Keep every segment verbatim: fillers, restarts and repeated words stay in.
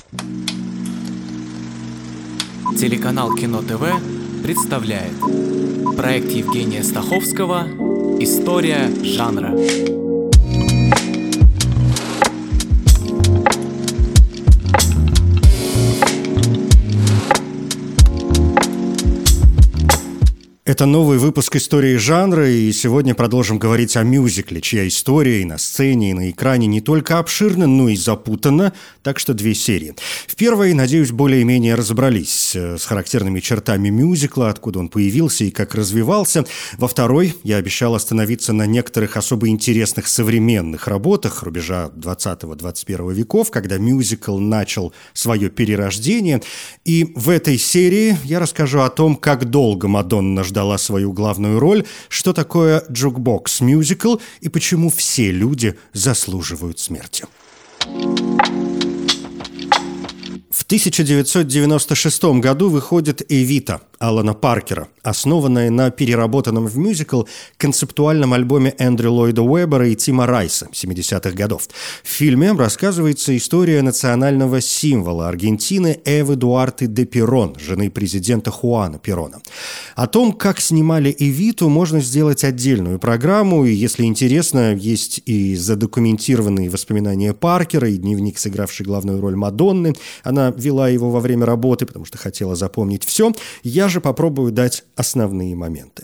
Телеканал Кино ТВ представляет проект Евгения Стаховского «История жанра». Это новый выпуск «Истории жанра», и сегодня продолжим говорить о мюзикле, чья история и на сцене, и на экране не только обширна, но и запутана, так что две серии. В первой, надеюсь, более-менее разобрались с характерными чертами мюзикла, откуда он появился и как развивался. Во второй я обещал остановиться на некоторых особо интересных современных работах рубежа двадцатого-двадцать первого веков, когда мюзикл начал свое перерождение. И в этой серии я расскажу о том, как долго Мадонна ждала дала свою главную роль, что такое джукбокс-мюзикл и почему все люди заслуживают смерти. В тысяча девятьсот девяносто шестом году выходит «Эвита» Алана Паркера, основанная на переработанном в мюзикл концептуальном альбоме Эндрю Ллойда Уэббера и Тима Райса семидесятых годов. В фильме рассказывается история национального символа Аргентины Эвы Дуарте де Перон, жены президента Хуана Перона. О том, как снимали «Эвиту», можно сделать отдельную программу, и, если интересно, есть и задокументированные воспоминания Паркера, и дневник, сыгравший главную роль Мадонны. Она вела его во время работы, потому что хотела запомнить все. Я же попробую дать основные моменты.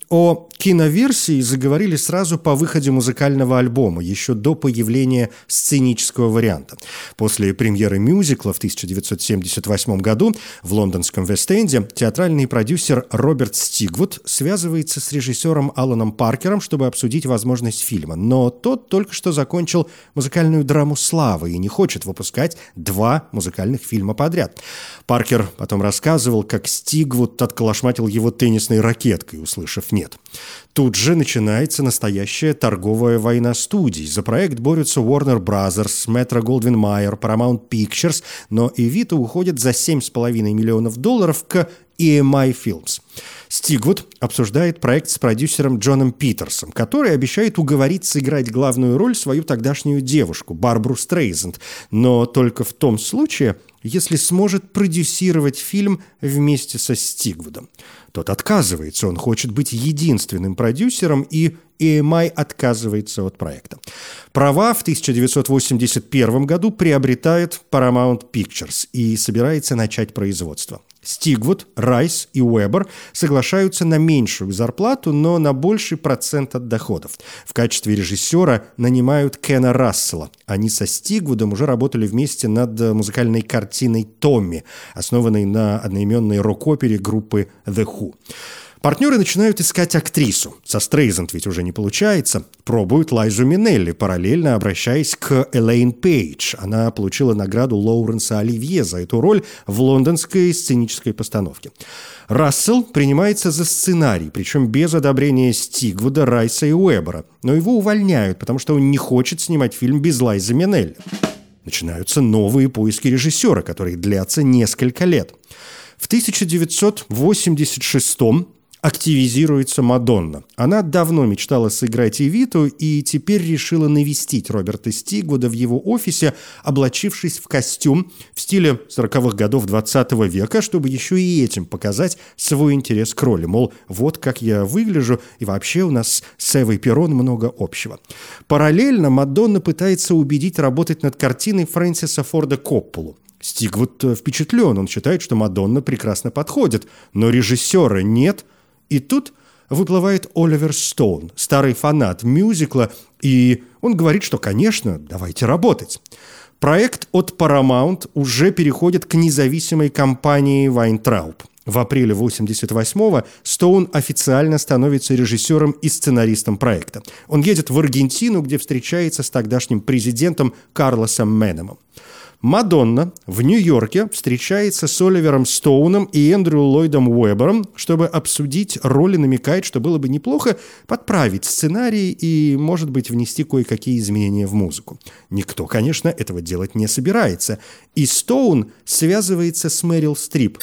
О киноверсии заговорили сразу по выходе музыкального альбома, еще до появления сценического варианта. После премьеры мюзикла в тысяча девятьсот семьдесят восьмом году в лондонском Вест-Энде театральный продюсер Роберт Стигвуд связывается с режиссером Аланом Паркером, чтобы обсудить возможность фильма. Но тот только что закончил музыкальную драму «Слава» и не хочет выпускать два музыкальных фильма подряд. Паркер потом рассказывал, как Стигвуд отколошматил его теннисной ракеткой, услышав «нет». Тут же начинается настоящая торговая война студий. За проект борются Warner Brothers, Metro-Goldwyn-Mayer, Paramount Pictures, но «Эвита» уходит за семь с половиной миллионов долларов к и эм ай Films. Стигвуд обсуждает проект с продюсером Джоном Питерсом, который обещает уговорить сыграть главную роль свою тогдашнюю девушку, Барбару Стрейзанд, но только в том случае, если сможет продюсировать фильм вместе со Стигвудом. Тот отказывается, он хочет быть единственным продюсером, и и эм ай отказывается от проекта. Права в тысяча девятьсот восемьдесят первом году приобретает Paramount Pictures и собирается начать производство. Стигвуд, Райс и Уэббер соглашаются на меньшую зарплату, но на больший процент от доходов. В качестве режиссера нанимают Кена Рассела. Они со Стигвудом уже работали вместе над музыкальной картиной «Томми», основанной на одноименной рок-опере группы The Who. Партнеры начинают искать актрису. Со Стрейзанд ведь уже не получается. Пробуют Лайзу Минелли, параллельно обращаясь к Элейн Пейдж. Она получила награду Лоуренса Оливье за эту роль в лондонской сценической постановке. Рассел принимается за сценарий, причем без одобрения Стигвуда, Райса и Уэббера. Но его увольняют, потому что он не хочет снимать фильм без Лайзы Минелли. Начинаются новые поиски режиссера, которые длятся несколько лет. В тысяча девятьсот восемьдесят шестом активизируется Мадонна. Она давно мечтала сыграть «Эвиту» и теперь решила навестить Роберта Стигвуда в его офисе, облачившись в костюм в стиле сороковых годов двадцатого века, чтобы еще и этим показать свой интерес к роли. Мол, вот как я выгляжу, и вообще у нас с Эвой Перон много общего. Параллельно Мадонна пытается убедить работать над картиной Фрэнсиса Форда Копполу. Стигвуд впечатлен, он считает, что Мадонна прекрасно подходит, но режиссера нет. И тут выплывает Оливер Стоун, старый фанат мюзикла, и он говорит, что, конечно, давайте работать. Проект от Paramount уже переходит к независимой компании Weintraub. В апреле восемьдесят восьмого Стоун официально становится режиссером и сценаристом проекта. Он едет в Аргентину, где встречается с тогдашним президентом Карлосом Менемом. Мадонна в Нью-Йорке встречается с Оливером Стоуном и Эндрю Ллойдом Уэббером, чтобы обсудить роль, и намекает, что было бы неплохо подправить сценарий и, может быть, внести кое-какие изменения в музыку. Никто, конечно, этого делать не собирается, и Стоун связывается с Мэрил Стрип.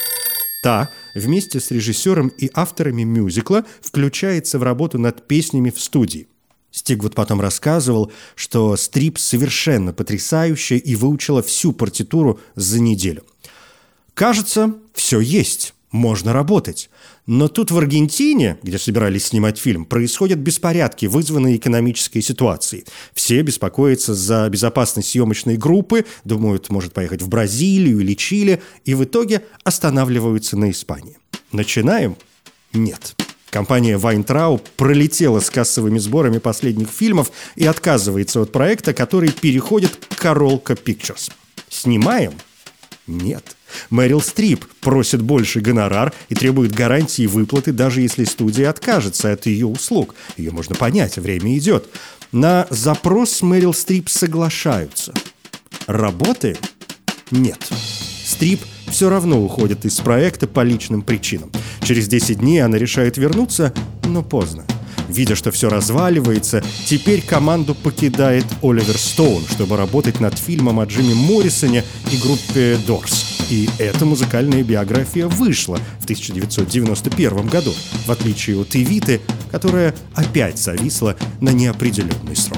Та вместе с режиссером и авторами мюзикла включается в работу над песнями в студии. Стигвуд потом рассказывал, что Стрип совершенно потрясающая и выучила всю партитуру за неделю. Кажется, все есть, можно работать. Но тут в Аргентине, где собирались снимать фильм, происходят беспорядки, вызванные экономической ситуацией. Все беспокоятся за безопасность съемочной группы, думают, может поехать в Бразилию или Чили, и в итоге останавливаются на Испании. Начинаем? Нет. Компания Вайнтрау пролетела с кассовыми сборами последних фильмов и отказывается от проекта, который переходит к Каролка Pictures. Снимаем? Нет. Мэрил Стрип просит больше гонорар и требует гарантии выплаты, даже если студия откажется от ее услуг. Ее можно понять, время идет. На запрос Мэрил Стрип соглашаются. Работаем? Нет. Стрип все равно уходит из проекта по личным причинам. Через десять дней она решает вернуться, но поздно. Видя, что все разваливается, теперь команду покидает Оливер Стоун, чтобы работать над фильмом о Джимми Моррисоне и группе Doors. И эта музыкальная биография вышла в тысяча девятьсот девяносто первом году, в отличие от «Эвиты», которая опять зависла на неопределенный срок.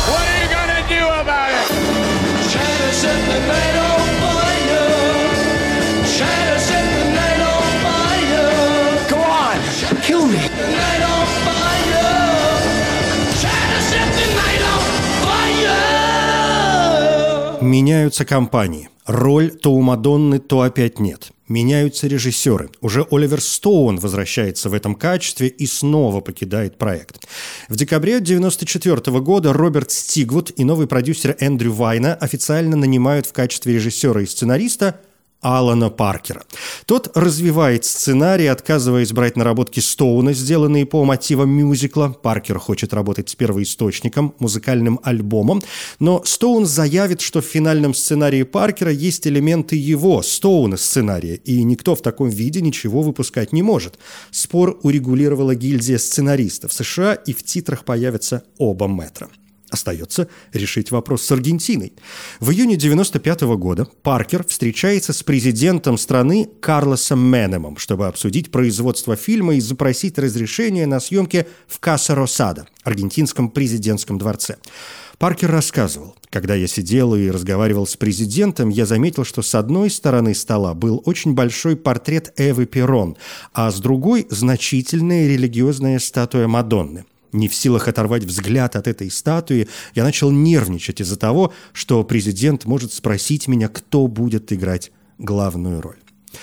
Меняются компании. Роль то у Мадонны, то опять нет. Меняются режиссеры. Уже Оливер Стоун возвращается в этом качестве и снова покидает проект. В декабре девяносто четвёртого года Роберт Стигвуд и новый продюсер Эндрю Вайна официально нанимают в качестве режиссера и сценариста Алана Паркера. Тот развивает сценарий, отказываясь брать наработки Стоуна, сделанные по мотивам мюзикла. Паркер хочет работать с первоисточником, музыкальным альбомом, но Стоун заявит, что в финальном сценарии Паркера есть элементы его, Стоуна, сценария, и никто в таком виде ничего выпускать не может. Спор урегулировала гильдия сценаристов США, и в титрах появятся оба метра. Остается решить вопрос с Аргентиной. В июне девяносто пятого года Паркер встречается с президентом страны Карлосом Менемом, чтобы обсудить производство фильма и запросить разрешение на съемки в Каса Росада, аргентинском президентском дворце. Паркер рассказывал: когда я сидел и разговаривал с президентом, я заметил, что с одной стороны стола был очень большой портрет Эвы Перрон, а с другой – значительная религиозная статуя Мадонны. Не в силах оторвать взгляд от этой статуи, я начал нервничать из-за того, что президент может спросить меня, кто будет играть главную роль.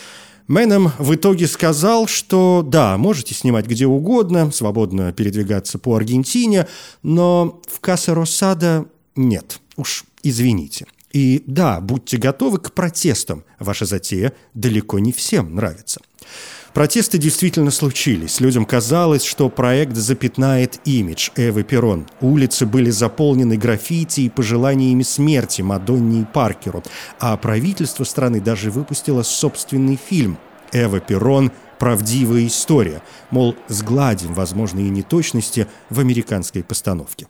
Менем в итоге сказал, что да, можете снимать где угодно, свободно передвигаться по Аргентине, но в Каса Росада нет, уж извините. И да, будьте готовы к протестам, ваша затея далеко не всем нравится. Протесты действительно случились. Людям казалось, что проект запятнает имидж Эвы Перрон. Улицы были заполнены граффити и пожеланиями смерти Мадонне и Паркеру. А правительство страны даже выпустило собственный фильм «Эва Перрон. Правдивая история». Мол, сгладим возможные неточности в американской постановке.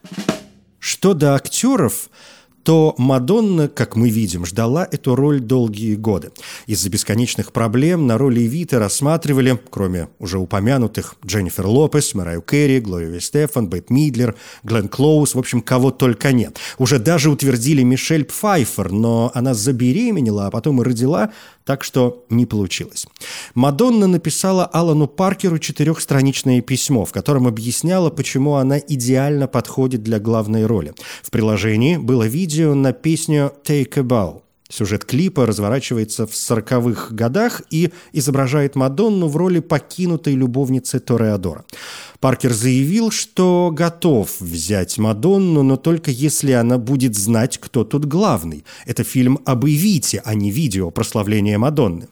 Что до актеров, то Мадонна, как мы видим, ждала эту роль долгие годы. Из-за бесконечных проблем на роли Эвиты рассматривали, кроме уже упомянутых, Дженнифер Лопес, Марайю Керри, Глорию Стефан, Бет Мидлер, Глен Клоуз, в общем, кого только нет. Уже даже утвердили Мишель Пфайффер, но она забеременела, а потом и родила, так что не получилось. Мадонна написала Алану Паркеру четырехстраничное письмо, в котором объясняла, почему она идеально подходит для главной роли. В приложении было видео на песню «Take a Bow». Сюжет клипа разворачивается в сороковых годах и изображает Мадонну в роли покинутой любовницы Тореадора. Паркер заявил, что готов взять Мадонну, но только если она будет знать, кто тут главный. Это фильм об Эвите, а не видео прославления Мадонны.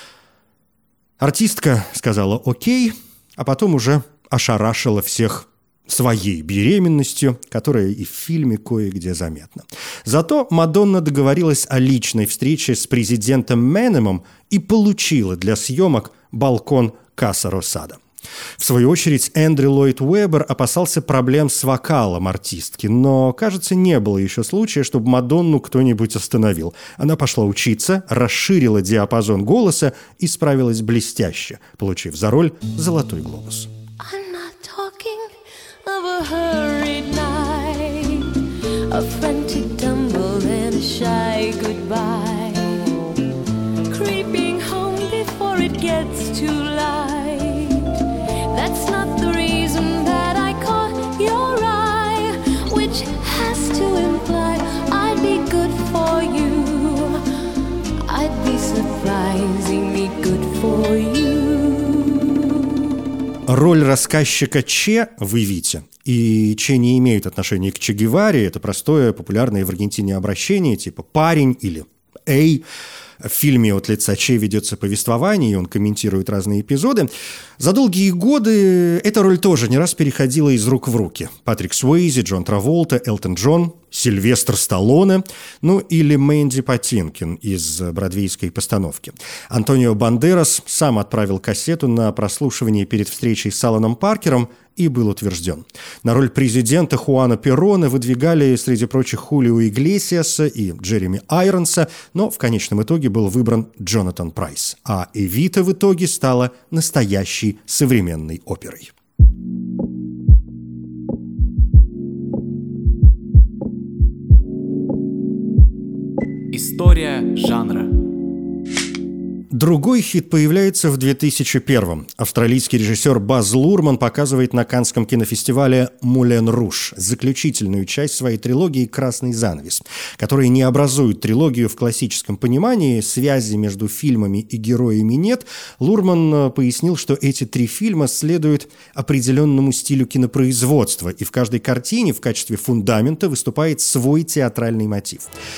Артистка сказала «окей», а потом уже ошарашила всех своей беременностью, которая и в фильме кое-где заметна. Зато Мадонна договорилась о личной встрече с президентом Менемом и получила для съемок балкон Каса Росада. В свою очередь, Эндрю Ллойд Уэббер опасался проблем с вокалом артистки, но, кажется, не было еще случая, чтобы Мадонну кто-нибудь остановил. Она пошла учиться, расширила диапазон голоса и справилась блестяще, получив за роль «Золотой глобус». Of a hurried night. a frantic tumble and a shy goodbye, creeping home before it gets too light. That's not the reason that I caught your eye, which has to imply I'd be good for you. I'd be surprisingly good for you. Роль рассказчика Че в «Эвите». И Че не имеют отношения к Че Геваре. Это простое, популярное в Аргентине обращение, типа «парень» или «эй». В фильме от лица Че ведется повествование, и он комментирует разные эпизоды. За долгие годы эта роль тоже не раз переходила из рук в руки. Патрик Суэйзи, Джон Траволта, Элтон Джон, Сильвестр Сталлоне, ну или Мэнди Патинкин из бродвейской постановки. Антонио Бандерас сам отправил кассету на прослушивание перед встречей с Аланом Паркером и был утвержден. На роль президента Хуана Перона выдвигали, среди прочих, Хулио Иглесиаса и Джереми Айронса, но в конечном итоге был выбран Джонатан Прайс, а «Эвита» в итоге стала настоящей современной оперой. История жанра. Другой хит появляется в две тысячи первом. Австралийский режиссер Баз Лурман показывает на Каннском кинофестивале «Мулен Руж» заключительную часть своей трилогии «Красный занавес», которая не образует трилогию в классическом понимании, связи между фильмами и героями нет. Лурман пояснил, что эти три фильма следуют определенному стилю кинопроизводства, и в каждой картине в качестве фундамента выступает свой театральный мотив.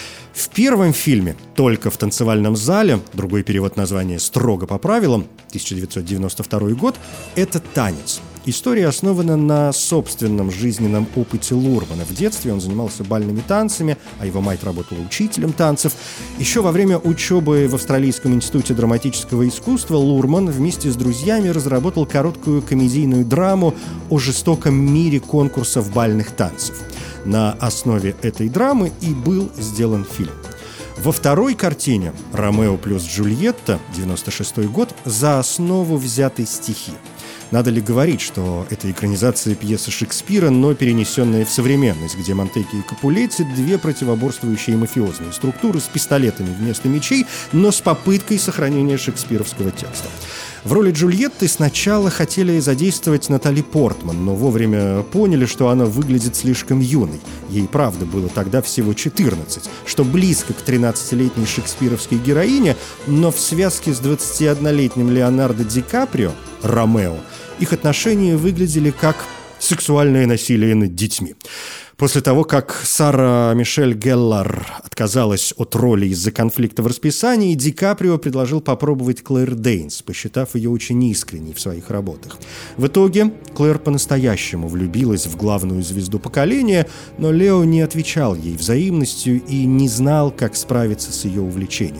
В первом фильме «Только в танцевальном зале», другой перевод названия «Строго по правилам», тысяча девятьсот девяносто второй год, это танец. История основана на собственном жизненном опыте Лурмана. В детстве он занимался бальными танцами, а его мать работала учителем танцев. Еще во время учебы в Австралийском институте драматического искусства Лурман вместе с друзьями разработал короткую комедийную драму о жестоком мире конкурсов бальных танцев. На основе этой драмы и был сделан фильм. Во второй картине «Ромео плюс Джульетта», девяносто шестой год, за основу взяты стихи. Надо ли говорить, что это экранизация пьесы Шекспира, но перенесенная в современность, где Монтеки и Капулетти – две противоборствующие мафиозные структуры с пистолетами вместо мечей, но с попыткой сохранения шекспировского текста. В роли Джульетты сначала хотели задействовать Натали Портман, но вовремя поняли, что она выглядит слишком юной. Ей, правда, было тогда всего четырнадцать, что близко к тринадцатилетней шекспировской героине, но в связке с двадцатиоднолетним Леонардо Ди Каприо, Ромео, их отношения выглядели как сексуальное насилие над детьми. После того, как Сара Мишель Геллар отказалась от роли из-за конфликта в расписании, Ди Каприо предложил попробовать Клэр Дейнс, посчитав ее очень искренней в своих работах. В итоге Клэр по-настоящему влюбилась в главную звезду поколения, но Лео не отвечал ей взаимностью и не знал, как справиться с ее увлечением.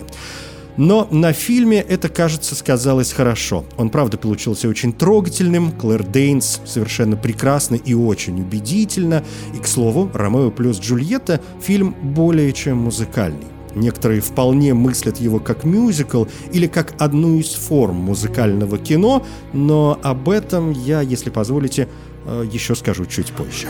Но на фильме это, кажется, сказалось хорошо. Он, правда, получился очень трогательным. Клэр Дейнс совершенно прекрасно и очень убедительно. И, к слову, «Ромео плюс Джульетта» — фильм более чем музыкальный. Некоторые вполне мыслят его как мюзикл или как одну из форм музыкального кино, но об этом я, если позволите, еще скажу чуть позже.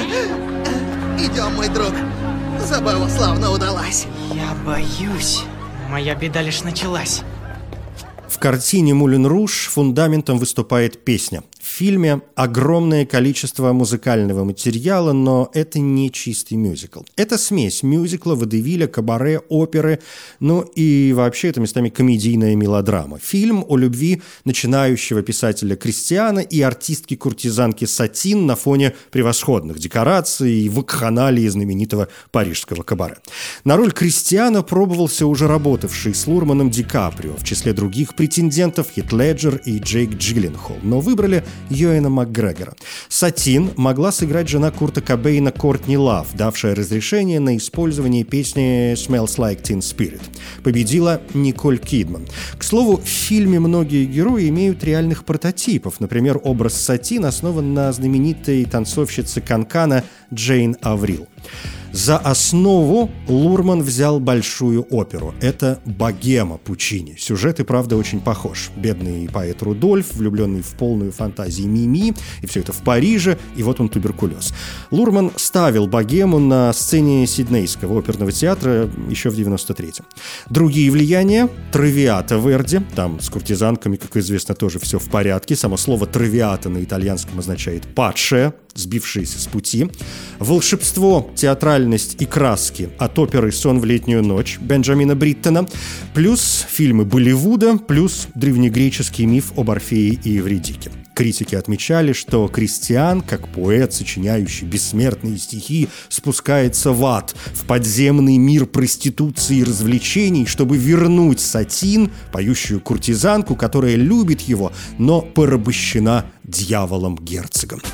Идем, мой друг. Забава славно удалась. Я боюсь. Моя беда лишь началась. В картине «Мулен Руж» фундаментом выступает песня. В фильме огромное количество музыкального материала, но это не чистый мюзикл. Это смесь мюзикла, водевиля, кабаре, оперы, ну и вообще это местами комедийная мелодрама. Фильм о любви начинающего писателя Кристиана и артистки-куртизанки Сатин на фоне превосходных декораций и вакханалии знаменитого парижского кабаре. На роль Кристиана пробовался уже работавший с Лурманом Ди Каприо, в числе других претендентов Хит Леджер и Джейк Джилленхол, но выбрали Юэна Макгрегора. Сатин могла сыграть жена Курта Кобейна Кортни Лав, давшая разрешение на использование песни «Smells Like Teen Spirit». Победила Николь Кидман. К слову, в фильме многие герои имеют реальных прототипов. Например, образ Сатин основан на знаменитой танцовщице канкана Джейн Аврил. За основу Лурман взял большую оперу. Это «Богема» Пучини. Сюжет и правда очень похож. Бедный поэт Рудольф, влюбленный в полную фантазии Мими, и все это в Париже, и вот он туберкулез. Лурман ставил «Богему» на сцене Сиднейского оперного театра еще в девяносто третьем. Другие влияния – «Травиата» Верди. Там с куртизанками, как известно, тоже все в порядке. Само слово «травиата» на итальянском означает «падшая», сбившиеся с пути. «Волшебство», театральность и краски от оперы «Сон в летнюю ночь» Бенджамина Бриттона, плюс фильмы Болливуда, плюс древнегреческий миф об Орфее и Евридике. Критики отмечали, что Кристиан, как поэт, сочиняющий бессмертные стихи, спускается в ад, в подземный мир проституции и развлечений, чтобы вернуть Сатин, поющую куртизанку, которая любит его, но порабощена дьяволом-герцогом.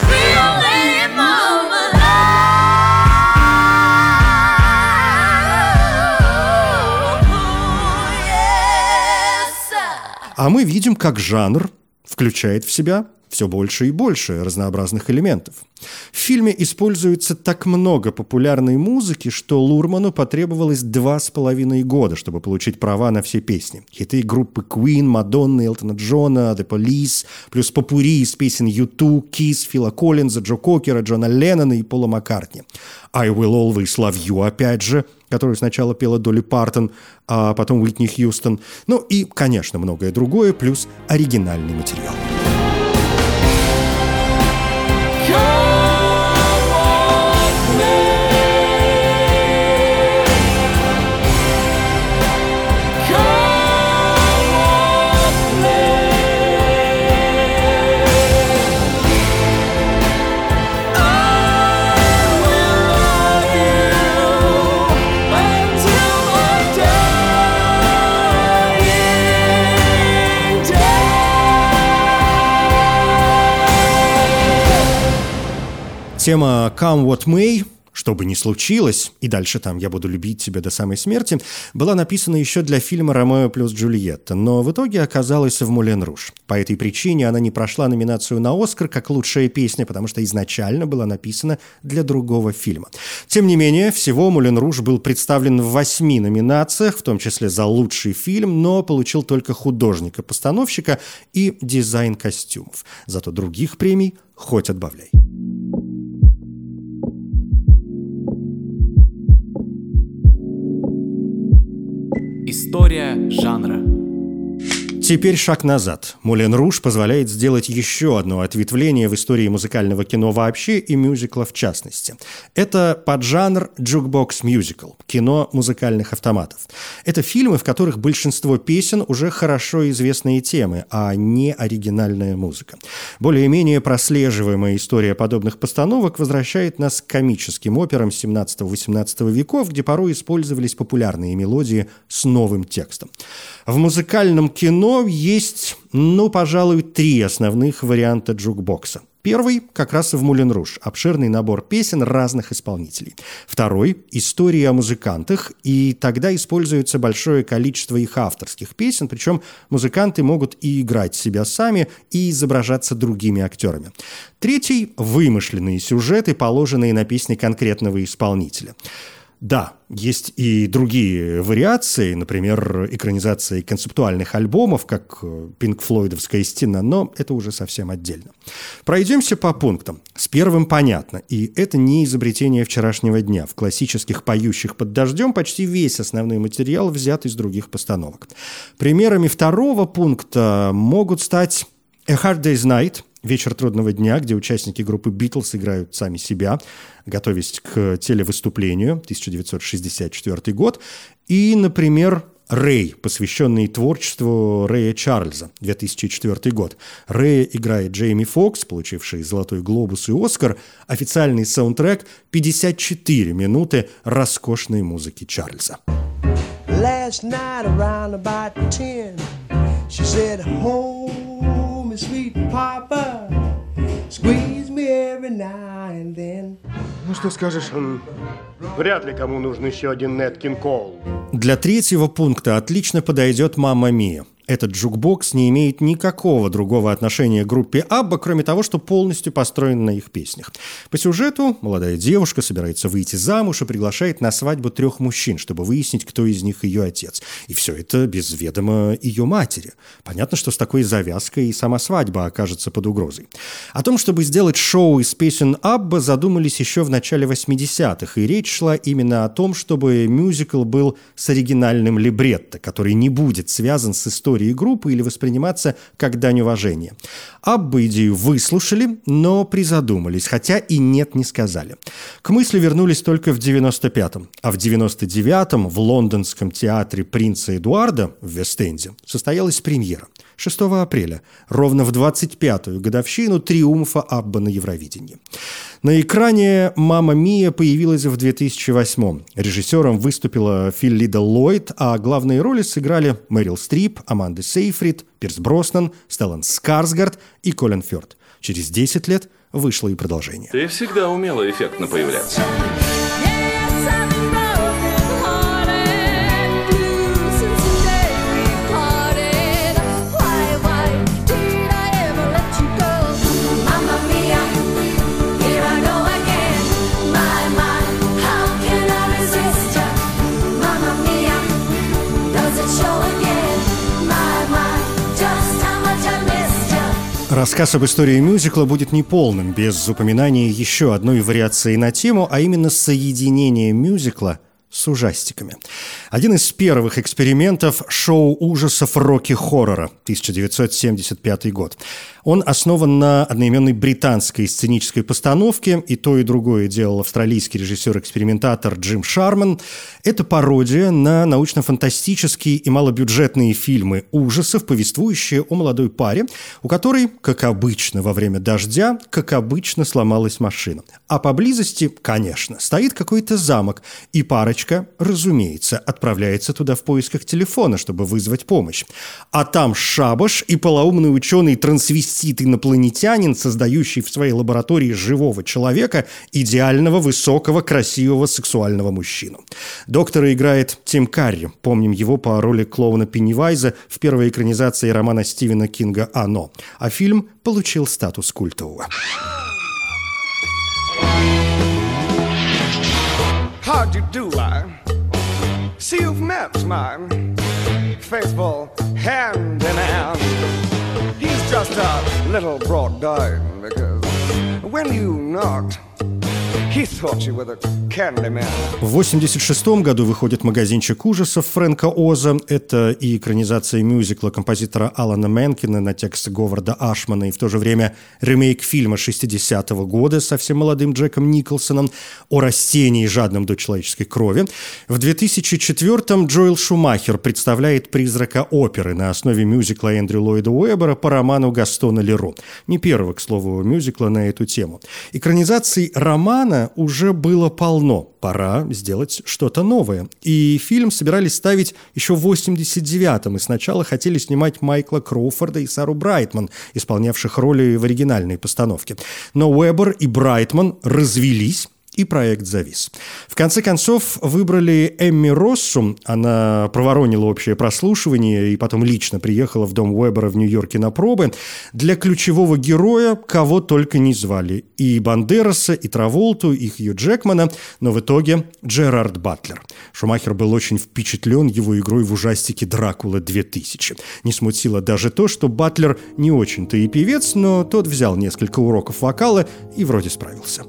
А мы видим, как жанр включает в себя все больше и больше разнообразных элементов. В фильме используется так много популярной музыки, что Лурману потребовалось два с половиной года, чтобы получить права на все песни. Хиты группы Queen, Мадонны, Элтона Джона, The Police, плюс попурри из песен ю ту, Kiss, Фила Коллинза, Джо Кокера, Джона Леннона и Пола Маккартни. I Will Always Love You, опять же, которую сначала пела Долли Партон, а потом Уитни Хьюстон. Ну и, конечно, многое другое, плюс оригинальный материал. Тема «Come What May», что бы ни случилось, и дальше там «Я буду любить тебя до самой смерти», была написана еще для фильма «Ромео плюс Джульетта», но в итоге оказалась в «Мулен Руж». По этой причине она не прошла номинацию на «Оскар» как лучшая песня, потому что изначально была написана для другого фильма. Тем не менее, всего «Мулен Руж» был представлен в восьми номинациях, в том числе за лучший фильм, но получил только художника-постановщика и дизайн костюмов. Зато других премий хоть отбавляй. История жанра. Теперь шаг назад. «Мулен Руж» позволяет сделать еще одно ответвление в истории музыкального кино вообще и мюзикла в частности. Это поджанр джукбокс-мюзикл, кино музыкальных автоматов. Это фильмы, в которых большинство песен уже хорошо известные темы, а не оригинальная музыка. Более-менее прослеживаемая история подобных постановок возвращает нас к комическим операм семнадцатого-восемнадцатого веков, где порой использовались популярные мелодии с новым текстом. В музыкальном кино есть, ну, пожалуй, три основных варианта джукбокса. Первый как раз и в «Мулен Руж» – обширный набор песен разных исполнителей. Второй – история о музыкантах, и тогда используется большое количество их авторских песен, причем музыканты могут и играть себя сами, и изображаться другими актерами. Третий – вымышленные сюжеты, положенные на песни конкретного исполнителя. Да, есть и другие вариации, например, экранизации концептуальных альбомов, как пинк-флойдовская «Стена», но это уже совсем отдельно. Пройдемся по пунктам. С первым понятно, и это не изобретение вчерашнего дня. В классических «Поющих под дождем» почти весь основной материал взят из других постановок. Примерами второго пункта могут стать «A Hard Day's Night», «Вечер трудного дня», где участники группы «Битлз» играют сами себя, готовясь к телевыступлению, тысяча девятьсот шестьдесят четвёртый год, и, например, «Рэй», посвященный творчеству Рэя Чарльза, две тысячи четвёртый год. Рэя играет Джейми Фокс, получивший «Золотой глобус» и «Оскар», официальный саундтрек пятьдесят четыре минуты роскошной музыки Чарльза. Last night around about ten, she said, home is sweet papa, squeeze me every now and then. Ну что скажешь, вряд ли кому нужен еще один Нэт Кинг Коул. Для третьего пункта отлично подойдет «Мамма Мия». Этот джукбокс не имеет никакого другого отношения к группе Абба, кроме того, что полностью построен на их песнях. По сюжету молодая девушка собирается выйти замуж и приглашает на свадьбу трех мужчин, чтобы выяснить, кто из них ее отец. И все это без ведома ее матери. Понятно, что с такой завязкой и сама свадьба окажется под угрозой. О том, чтобы сделать шоу из песен Абба, задумались еще в начале восьмидесятых, и речь шла именно о том, чтобы мюзикл был с оригинальным либретто, который не будет связан с историей группы или восприниматься как дань уважения. Абба идею выслушали, но призадумались, хотя и нет не сказали. К мысли вернулись только в девяносто пятом, а в девяносто девятом в лондонском театре принца Эдуарда в Вест-Энде состоялась премьера. шестого апреля, ровно в двадцать пятую годовщину триумфа Абба на Евровидении. На экране «Мамма Мия» появилась в две тысячи восьмом. Режиссером выступила Филлида Ллойд, а главные роли сыграли Мэрил Стрип, Аманда Сейфрид, Пирс Броснан, Стеллан Скарсгард и Колин Фёрд. Через десять лет вышло и продолжение. Ты всегда умела эффектно появляться. Рассказ об истории мюзикла будет неполным без упоминания еще одной вариации на тему, а именно соединения мюзикла с ужастиками. Один из первых экспериментов – шоу ужасов «Рокки-хоррора» тысяча девятьсот семьдесят пятый год. Он основан на одноименной британской сценической постановке, и то, и другое делал австралийский режиссер-экспериментатор Джим Шарман. Это пародия на научно-фантастические и малобюджетные фильмы ужасов, повествующие о молодой паре, у которой, как обычно во время дождя, как обычно сломалась машина. А поблизости, конечно, стоит какой-то замок, и парочка, разумеется, отправляется туда в поисках телефона, чтобы вызвать помощь. А там шабаш и полоумный ученый-трансвестит-инопланетянин, создающий в своей лаборатории живого человека, идеального, высокого, красивого, сексуального мужчину. Доктора играет Тим Карри. Помним его по роли клоуна Пеннивайза в первой экранизации романа Стивена Кинга «Оно». А фильм получил статус культового. How do you do, I see you've met my faithful hand in hand. He's just a little brought down because when you knocked, he thought you were the candy man. В восемьдесят шестом году выходит «Магазинчик ужасов» Фрэнка Оза. Это и экранизация мюзикла композитора Алана Менкена на текст Говарда Ашмана, и в то же время ремейк фильма шестидесятого года с совсем молодым Джеком Николсоном о растении, жадном до человеческой крови. В две тысячи четвёртом Джоэл Шумахер представляет «Призрака оперы» на основе мюзикла Эндрю Ллойда Уэббера по роману Гастона Леро. Не первого, к слову, мюзикла на эту тему. Экранизаций романа уже было полно. Пора сделать что-то новое. И фильм собирались ставить еще в восемьдесят девятом, и сначала хотели снимать Майкла Кроуфорда и Сару Брайтман, исполнявших роли в оригинальной постановке. Но Уэббер и Брайтман развелись, и проект завис. В конце концов, выбрали Эмми Россум. Она проворонила общее прослушивание и потом лично приехала в дом Уэббера в Нью-Йорке на пробы. Для ключевого героя кого только не звали. И Бандераса, и Траволту, и Хью Джекмана, но в итоге Джерард Батлер. Шумахер был очень впечатлен его игрой в ужастике «Дракула две тысячи». Не смутило даже то, что Батлер не очень-то и певец, но тот взял несколько уроков вокала и вроде справился.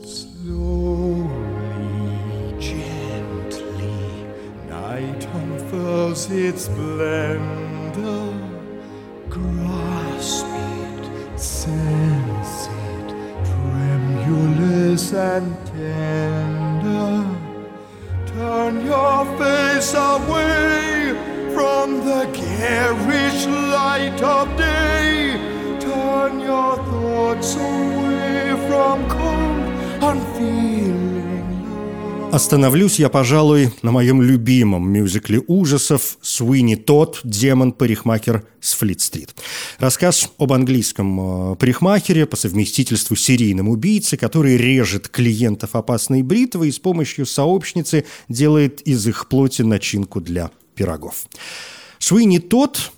Its splendor, grasp it, sense it, tremulous and tender. Turn your face away from the garish light of day. Turn your thoughts away from cold, unfeeling. Остановлюсь я, пожалуй, на моем любимом мюзикле ужасов «Суини Тодд. Демон-парикмахер с Флит-стрит». Рассказ об английском парикмахере, по совместительству серийном убийце, который режет клиентов опасной бритвой и с помощью сообщницы делает из их плоти начинку для пирогов. Суини Тодд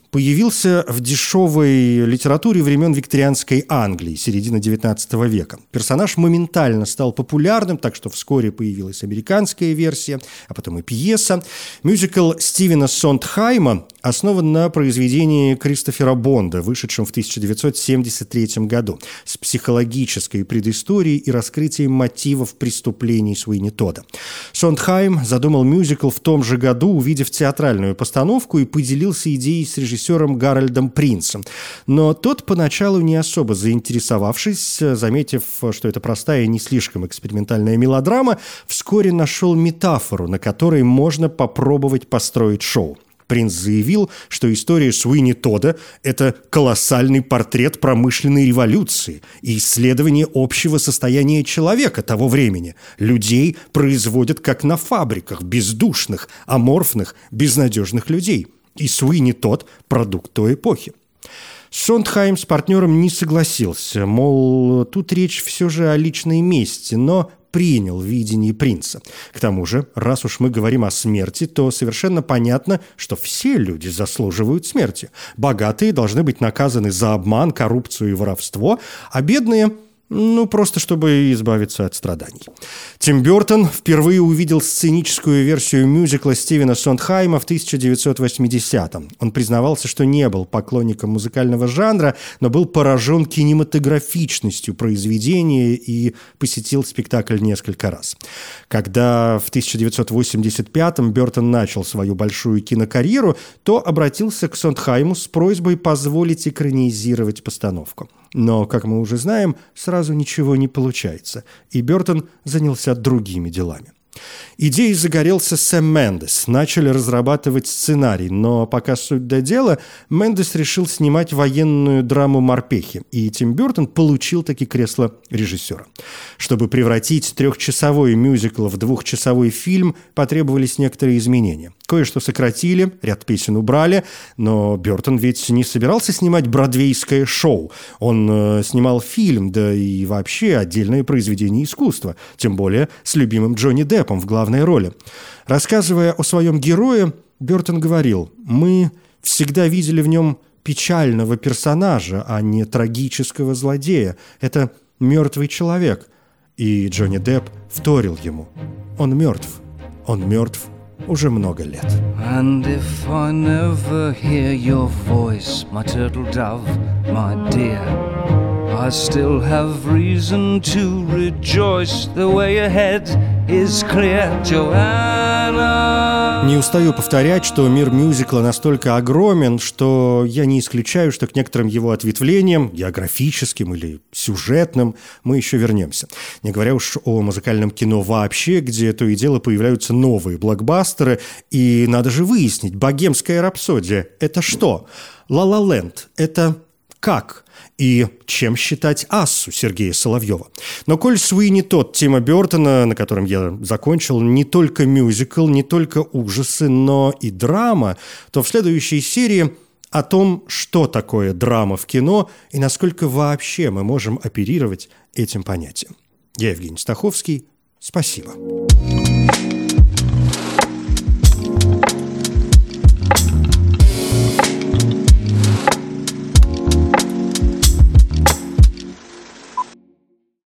появился в дешевой литературе времен викторианской Англии, середины девятнадцатого века. Персонаж моментально стал популярным, так что вскоре появилась американская версия, а потом и пьеса. Мюзикл Стивена Сондхайма основан на произведении Кристофера Бонда, вышедшем в тысяча девятьсот семьдесят третьем году, с психологической предысторией и раскрытием мотивов преступлений Суини Тодда. Сондхайм задумал мюзикл в том же году, увидев театральную постановку, и поделился идеей с режиссером Гарольдом Принцем. Но тот, поначалу не особо заинтересовавшись, заметив, что это простая и не слишком экспериментальная мелодрама, вскоре нашел метафору, на которой можно попробовать построить шоу. Принц заявил, что история Суини Тодда – это колоссальный портрет промышленной революции и исследование общего состояния человека того времени. Людей производят как на фабриках, бездушных, аморфных, безнадежных людей. И Суини Тодд – продукт той эпохи. Сондхайм с партнером не согласился, мол, тут речь все же о личной мести, но принял видение принца. К тому же, раз уж мы говорим о смерти, то совершенно понятно, что все люди заслуживают смерти. Богатые должны быть наказаны за обман, коррупцию и воровство, а бедные – ну, просто чтобы избавиться от страданий. Тим Бёртон впервые увидел сценическую версию мюзикла Стивена Сондхайма в тысяча девятьсот восьмидесятом. Он признавался, что не был поклонником музыкального жанра, но был поражен кинематографичностью произведения и посетил спектакль несколько раз. Когда в тысяча девятьсот восемьдесят пятом Бёртон начал свою большую кинокарьеру, то обратился к Сондхайму с просьбой позволить экранизировать постановку. Но, как мы уже знаем, сразу ничего не получается, и Бёртон занялся другими делами. Идеей загорелся Сэм Мендес. Начали разрабатывать сценарий, но пока суть до дела, Мендес решил снимать военную драму «Морпехи», и Тим Бёртон получил таки кресло режиссера. Чтобы превратить трехчасовой мюзикл в двухчасовой фильм, потребовались некоторые изменения. Кое-что сократили, ряд песен убрали, но Бёртон ведь не собирался снимать бродвейское шоу. Он э, снимал фильм, да и вообще отдельное произведение искусства, тем более с любимым Джонни Деппом в главной роли. Рассказывая о своем герое, Бёртон говорил: «Мы всегда видели в нем печального персонажа, а не трагического злодея. Это мертвый человек». И Джонни Депп вторил ему: «Он мертв, он мертв уже много лет». And if I never hear your voice, my turtle dove, my dear, I still have reason to rejoice. The way ahead is clear, Joanna. Не устаю повторять, что мир мюзикла настолько огромен, что я не исключаю, что к некоторым его ответвлениям, географическим или сюжетным, мы еще вернемся. Не говоря уж о музыкальном кино вообще, где то и дело появляются новые блокбастеры, и надо же выяснить, «Богемская рапсодия» — это что? «Ла-Ла Ленд» — это как? И чем считать «Ассу» Сергея Соловьева? Но коль Суини Тодд Тима Бёртона, на котором я закончил, не только мюзикл, не только ужасы, но и драма, то в следующей серии о том, что такое драма в кино и насколько вообще мы можем оперировать этим понятием. Я Евгений Стаховский. Спасибо.